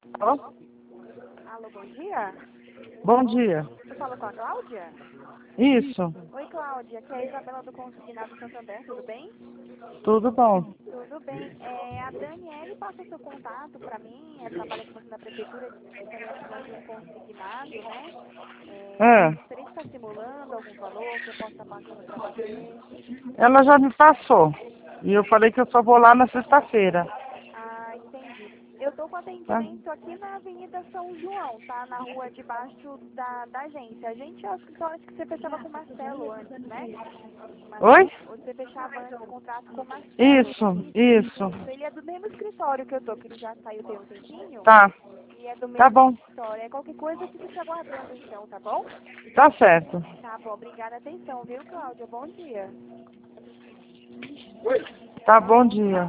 Alô? Alô, bom dia. Bom dia. Eu falo com a Cláudia? Isso, Oi, Cláudia. Aqui é a Isabela do Consignado Santander, tudo bem? tudo bom. Tudo bem. A Daniele passou seu contato para mim, trabalha com você na prefeitura, disse que estaria precisando de um consignado, né? Gostaria de estar simulando algum valor que eu possa estar passando para você. Ela já me passou. E eu falei que eu só vou lá na sexta-feira. Ah, entendi. Eu estou com Tá? atendimento aqui na Avenida São João, tá? Na rua debaixo da agência. A gente, acho que você fechava com o Marcelo antes, né? Oi? Você fechava antes o contrato com o Marcelo. Isso. Ele é do mesmo escritório que eu tô, que ele já saiu tem um tempinho. Tá, E é do tá mesmo bom. escritório. Qualquer coisa eu fico te aguardando então, tá bom? Tá certo. Tá bom, obrigada. Atenção, viu, Cláudia? Bom dia. Tá, bom dia.